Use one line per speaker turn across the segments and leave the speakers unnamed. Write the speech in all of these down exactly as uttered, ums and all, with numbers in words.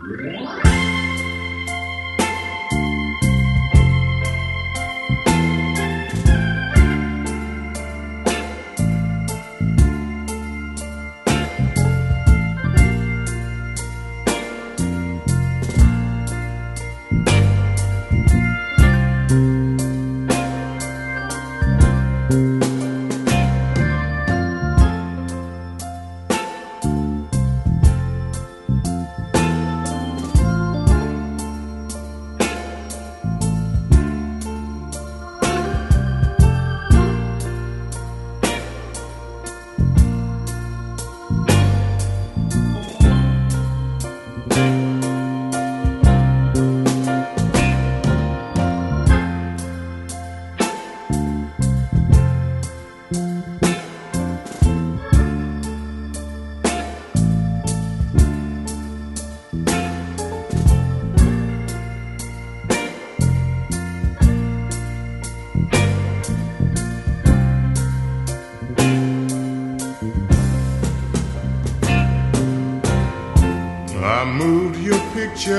I moved your pictures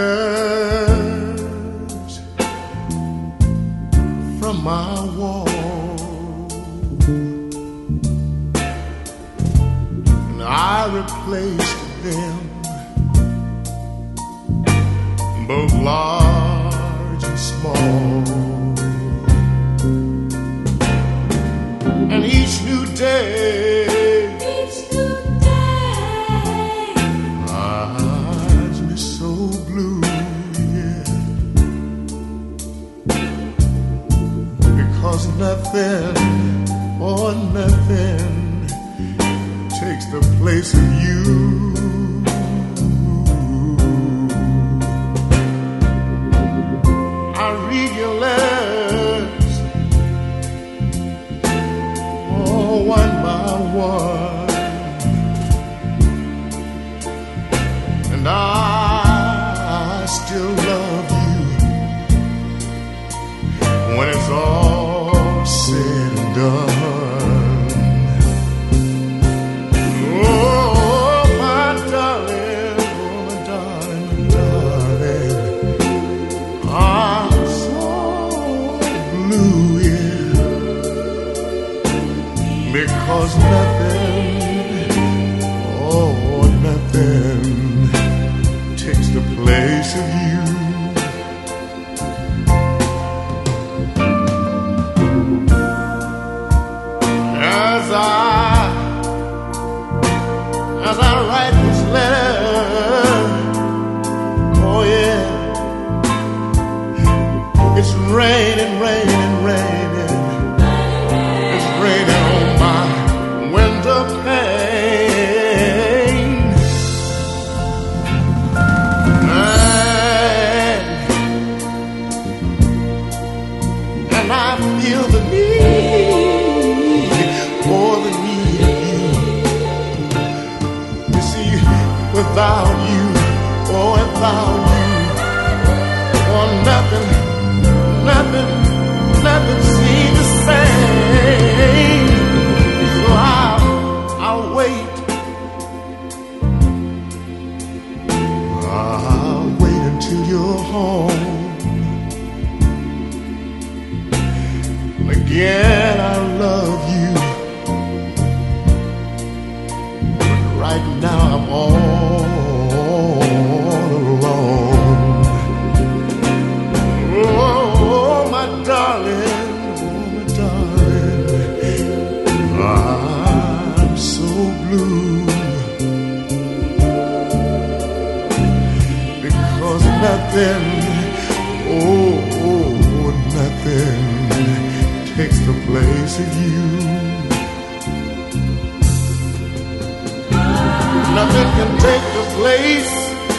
from my wall, and I replaced them, both large and small. And each new day, each new day, my eyes be so blue, yeah, because nothing or nothing takes the place of you. I read your letters, oh, one by one, and I still love you when it's all said and done. Because nothing, oh, nothing takes the place of you. As I, as I write this letter, oh yeah, it's raining, raining, raining, it's raining on my pain, and, and I feel the need, more the need of you. You see, without you, oh, without you, oh, nothing, nothing, nothing seems the same. So I I'll wait, I'll wait until you're home. Again, I love you, but right now I'm all alone. Oh, my darling, oh, my darling, I'm so blue, because nothing, oh, oh, nothing takes the place of you. Nothing can take the place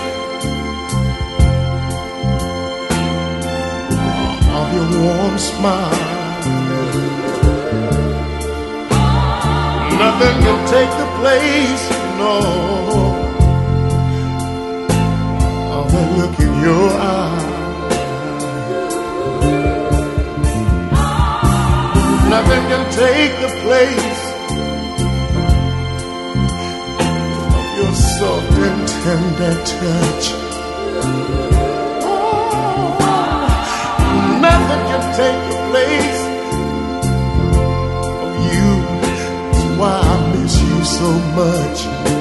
of your warm smile. Nothing can take the place, no, of the look in your eye. Nothing can take the place of your soft and tender touch. so much.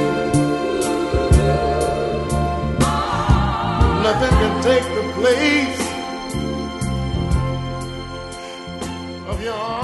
Nothing can take the place of your arms.